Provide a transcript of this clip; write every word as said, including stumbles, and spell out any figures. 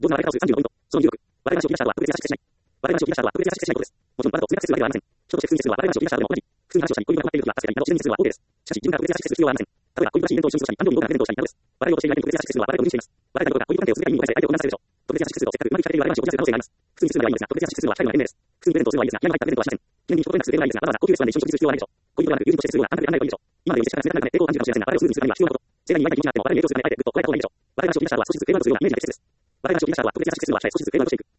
同時の割れ方を数さんじゅうのポイント。そのにじゅうろく。割れ話を引き出した後は特別やし決しない。割れ話を引き出した後は特別やし決しないことです。もちろん、わざと通訳数はありません。人として普通に接するは割れ話を引き出した後でも同じ。普通に話をしたり、恋人が困っているときは助けたりなど自然に接するは OK です。しかし、自分から特別やし接する必要はありません。例えば、恋人が親友と一緒に過ごしたり、誕生日に動画がプレゼントをしたりなどです。笑いをとしている相手に特別やし接するのは笑いを無視しています。笑いたいことが恋人関係を続ける意味を返して相手を混乱させるでしょう。特別やし接するとせっかくうまくいかれている笑い話を起こせる可能性があります。普通に接するのはいいのですが、特別やし接するのは二人の連名です。普通にプレゼントをするのはいいですが、気合の入ったプレゼントはしません。記念に一言連絡するのはいいですが、わざわざ高級レストランで一緒に食事する必要はないでしょう。恋人ではなく友人として接するような感覚で考えればいいでしょう。今までより接し方が冷たくなって抵抗を感じるかもしれませんが、笑いをスムーズにするためには必要なこと。盛大に祝いたい気持ちになっても笑いに影響するためにあえてグッとこらえた方がいいでしょう。笑い話を引き出した後は少しずつフレームアウトするようなイメージで接する。笑い話を引き出した後は特別やし接するのは少しずつフレームアウトしていく。